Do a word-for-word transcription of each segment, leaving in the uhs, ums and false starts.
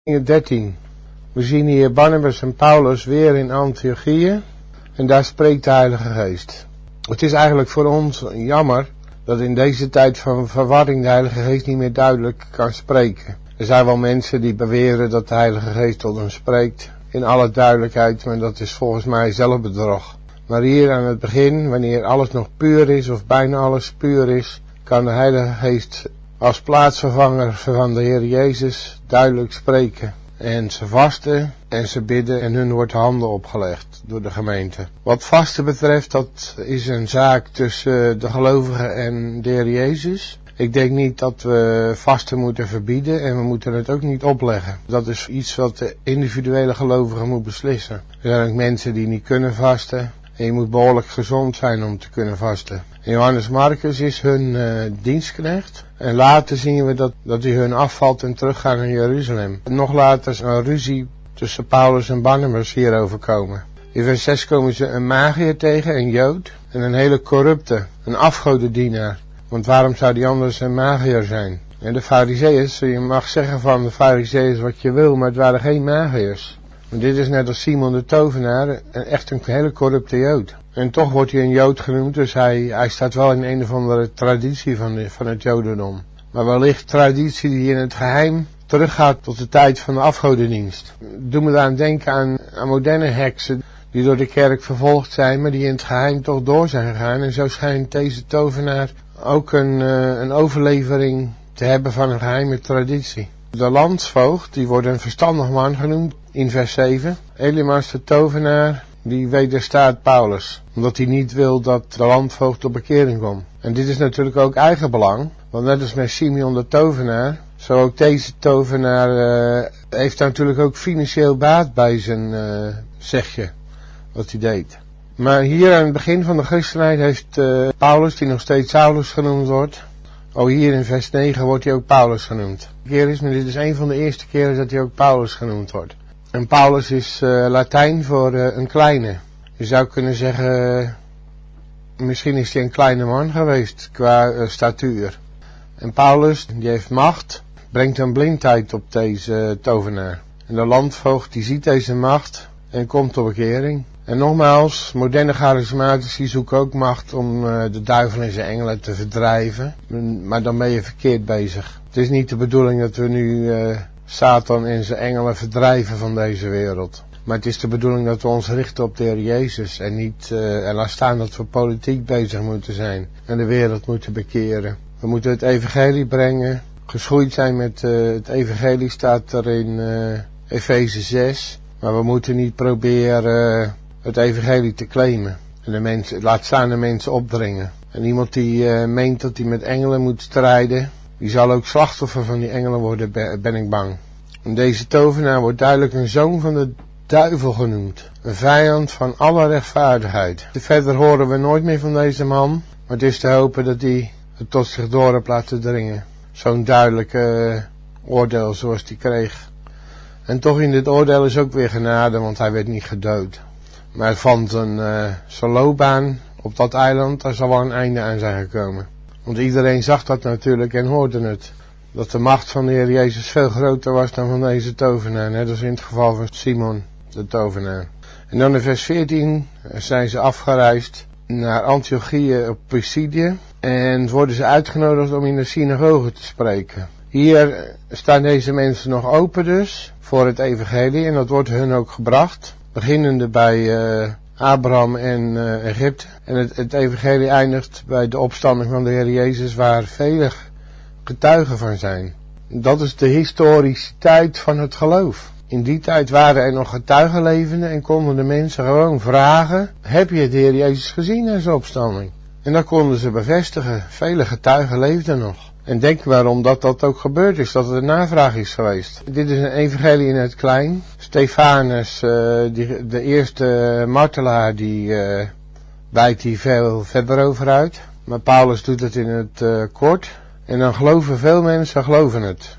dertien. We zien hier Barnabas en Paulus weer in Antiochië en daar spreekt de Heilige Geest. Het is eigenlijk voor ons jammer dat in deze tijd van verwarring de Heilige Geest niet meer duidelijk kan spreken. Er zijn wel mensen die beweren dat de Heilige Geest tot hen spreekt in alle duidelijkheid, maar dat is volgens mij zelfbedrog. Maar hier aan het begin, wanneer alles nog puur is of bijna alles puur is, kan de Heilige Geest als plaatsvervanger van de Heer Jezus duidelijk spreken. En ze vasten en ze bidden en hun wordt handen opgelegd door de gemeente. Wat vasten betreft, dat is een zaak tussen de gelovigen en de Heer Jezus. Ik denk niet dat we vasten moeten verbieden en we moeten het ook niet opleggen. Dat is iets wat de individuele gelovige moet beslissen. Er zijn ook mensen die niet kunnen vasten. En je moet behoorlijk gezond zijn om te kunnen vasten. En Johannes Marcus is hun uh, dienstknecht. En later zien we dat, dat hij hun afvalt en teruggaat naar Jeruzalem. En nog later is een ruzie tussen Paulus en Barnabas hierover komen. In vers zes komen ze een magiër tegen, een Jood. En een hele corrupte, een afgodendienaar. Want waarom zou die anders een magiër zijn? En de Farizeeërs, je mag zeggen van de Farizeeërs wat je wil, maar het waren geen magiërs. Want dit is net als Simon de tovenaar, echt een hele corrupte Jood. En toch wordt hij een Jood genoemd, dus hij, hij staat wel in een of andere traditie van, de, van het Jodendom. Maar wellicht traditie die in het geheim teruggaat tot de tijd van de afgodendienst. Doe me aan denken aan, aan moderne heksen die door de kerk vervolgd zijn, maar die in het geheim toch door zijn gegaan. En zo schijnt deze tovenaar ook een, uh, een overlevering te hebben van een geheime traditie. De landsvoogd, die wordt een verstandig man genoemd in vers zeven. Elymas de tovenaar, die wederstaat Paulus. Omdat hij niet wil dat de landvoogd op bekering komt. En dit is natuurlijk ook eigen belang. Want net als met Simeon de tovenaar, zo ook deze tovenaar uh, heeft natuurlijk ook financieel baat bij zijn uh, zegje. Wat hij deed. Maar hier aan het begin van de christenheid heeft uh, Paulus, die nog steeds Saulus genoemd wordt. Oh, hier in vers negen wordt hij ook Paulus genoemd. Keer is, maar dit is een van de eerste keren dat hij ook Paulus genoemd wordt. En Paulus is uh, Latijn voor uh, een kleine. Je zou kunnen zeggen, uh, misschien is hij een kleine man geweest qua uh, statuur. En Paulus, die heeft macht, brengt een blindheid op deze uh, tovenaar. En de landvoogd, die ziet deze macht en komt tot bekering. En nogmaals, moderne charismatici zoeken ook macht om uh, de duivel en zijn engelen te verdrijven. Maar dan ben je verkeerd bezig. Het is niet de bedoeling dat we nu uh, Satan en zijn engelen verdrijven van deze wereld. Maar het is de bedoeling dat we ons richten op de Heer Jezus. En niet, uh, en laat staan dat we politiek bezig moeten zijn. En de wereld moeten bekeren. We moeten het evangelie brengen. Geschoeid zijn met uh, het evangelie staat er in uh, Efeze zes. Maar we moeten niet proberen uh, het evangelie te claimen. En de mensen, laat staan de mensen opdringen. En iemand die uh, meent dat hij met engelen moet strijden, die zal ook slachtoffer van die engelen worden, ben ik bang. En deze tovenaar wordt duidelijk een zoon van de duivel genoemd. Een vijand van alle rechtvaardigheid. Verder horen we nooit meer van deze man. Maar het is te hopen dat hij het tot zich door heeft laten dringen. Zo'n duidelijke uh, oordeel zoals hij kreeg. En toch in dit oordeel is ook weer genade, want hij werd niet gedood. Maar van zijn, uh, zijn loopbaan op dat eiland, daar zal wel een einde aan zijn gekomen. Want iedereen zag dat natuurlijk en hoorde het. Dat de macht van de Heer Jezus veel groter was dan van deze tovenaar. Net als in het geval van Simon, de tovenaar. En dan in vers veertien zijn ze afgereisd naar Antiochië op Pisidië. En worden ze uitgenodigd om in de synagoge te spreken. Hier staan deze mensen nog open dus voor het evangelie. En dat wordt hun ook gebracht. Beginnende bij uh, Abraham en uh, Egypte. En het, het evangelie eindigt bij de opstanding van de Heer Jezus, waar vele getuigen van zijn. Dat is de historiciteit van het geloof. In die tijd waren er nog getuigenlevenden en konden de mensen gewoon vragen: heb je de Heer Jezus gezien na zijn opstanding? En dat konden ze bevestigen. Vele getuigen leefden nog. En denk waarom dat dat ook gebeurd is, dat er een navraag is geweest. Dit is een evangelie in het klein. Stefanus, uh, die, de eerste martelaar, die uh, wijdt hier veel verder over uit. Maar Paulus doet het in het uh, kort. En dan geloven veel mensen, geloven het.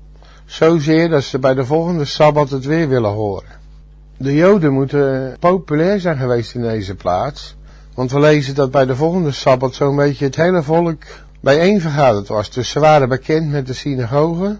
Zozeer dat ze bij de volgende Sabbat het weer willen horen. De Joden moeten populair zijn geweest in deze plaats. Want we lezen dat bij de volgende Sabbat zo'n beetje het hele volk bijeen vergaderd was. Dus ze waren bekend met de synagoge.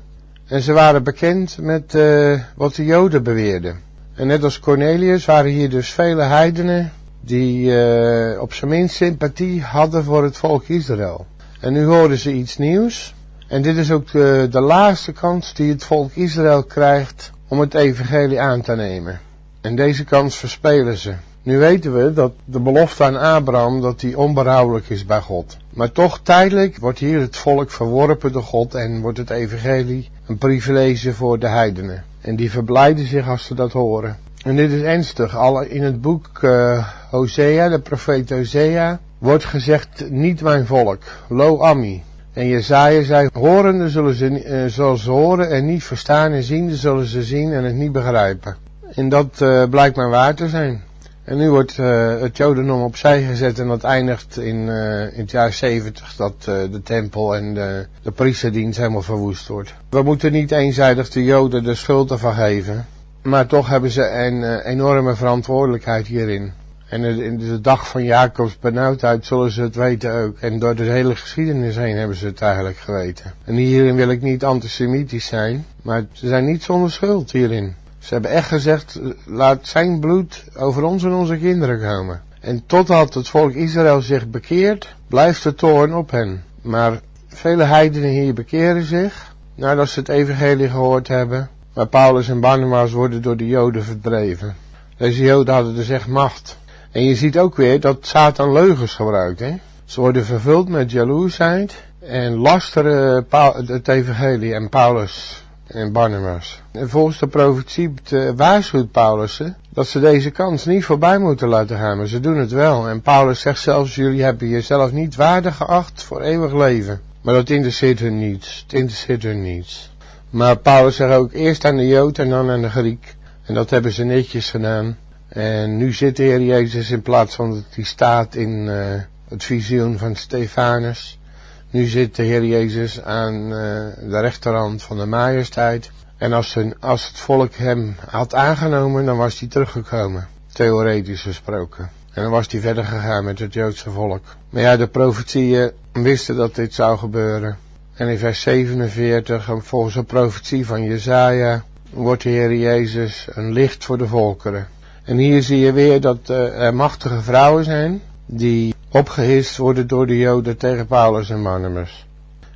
En ze waren bekend met uh, wat de Joden beweerden. En net als Cornelius waren hier dus vele heidenen die uh, op zijn minst sympathie hadden voor het volk Israël. En nu hoorden ze iets nieuws. En dit is ook de, de laatste kans die het volk Israël krijgt om het evangelie aan te nemen. En deze kans verspelen ze. Nu weten we dat de belofte aan Abraham, dat die onberouwelijk is bij God. Maar toch tijdelijk wordt hier het volk verworpen door God en wordt het evangelie een privilege voor de heidenen. En die verblijden zich als ze dat horen. En dit is ernstig. Al in het boek uh, Hosea, de profeet Hosea, wordt gezegd, niet mijn volk, lo ami. En Jesaja zei, horende zullen ze, uh, zullen ze horen en niet verstaan en ziende zullen ze zien en het niet begrijpen. En dat uh, blijkt maar waar te zijn. En nu wordt uh, het Jodendom opzij gezet en dat eindigt in, uh, in het jaar zeventig dat uh, de tempel en de, de priesterdienst helemaal verwoest wordt. We moeten niet eenzijdig de Joden de schuld ervan geven, maar toch hebben ze een uh, enorme verantwoordelijkheid hierin. En in de dag van Jacobs benauwdheid zullen ze het weten ook. En door de hele geschiedenis heen hebben ze het eigenlijk geweten. En hierin wil ik niet antisemitisch zijn, maar ze zijn niet zonder schuld hierin. Ze hebben echt gezegd, laat zijn bloed over ons en onze kinderen komen. En totdat het volk Israël zich bekeert, blijft de toorn op hen. Maar vele heidenen hier bekeren zich, nadat ze het evangelie gehoord hebben. Maar Paulus en Barnabas worden door de Joden verdreven. Deze Joden hadden dus echt macht. En je ziet ook weer dat Satan leugens gebruikt. Hè? Ze worden vervuld met jaloersheid en lasteren het evangelie en Paulus en Barnabas. En volgens de profetie waarschuwt Paulus ze dat ze deze kans niet voorbij moeten laten gaan, maar ze doen het wel. En Paulus zegt zelfs, jullie hebben jezelf niet waardig geacht voor eeuwig leven. Maar dat interesseert hun niets. Het interesseert hun niets. Maar Paulus zegt ook eerst aan de Jood en dan aan de Griek. En dat hebben ze netjes gedaan. En nu zit de Heer Jezus in plaats van dat hij staat in uh, het visioen van Stefanus. Nu zit de Heer Jezus aan uh, de rechterhand van de majesteit. En als, een, als het volk hem had aangenomen, dan was hij teruggekomen. Theoretisch gesproken. En dan was hij verder gegaan met het Joodse volk. Maar ja, de profetieën wisten dat dit zou gebeuren. En in vers zevenenveertig, volgens de profetie van Jesaja, wordt de Heer Jezus een licht voor de volkeren. En hier zie je weer dat uh, er machtige vrouwen zijn die opgehitst worden door de Joden tegen Paulus en Barnabas.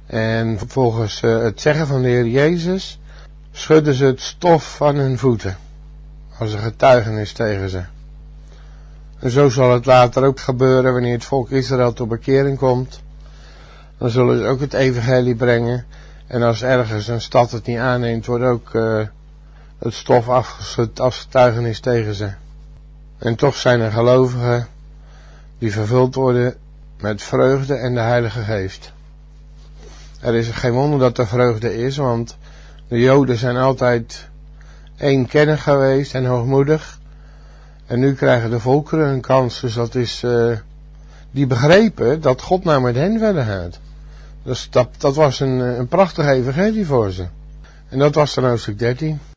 En volgens uh, het zeggen van de Heer Jezus schudden ze het stof van hun voeten als een getuigenis tegen ze. En zo zal het later ook gebeuren wanneer het volk Israël tot bekering komt. Dan zullen ze ook het evangelie brengen. En als ergens een stad het niet aanneemt, wordt ook uh, het stof afgeschud als getuigenis tegen ze. En toch zijn er gelovigen die vervuld worden met vreugde en de Heilige Geest. Er is geen wonder dat er vreugde is, want de Joden zijn altijd eenkennig geweest en hoogmoedig. En nu krijgen de volkeren een kans, dus dat is, uh, die begrepen dat God nou met hen verder gaat. Dus dat, dat was een, een prachtig evangelie voor ze. En dat was dan hoofdstuk dertien.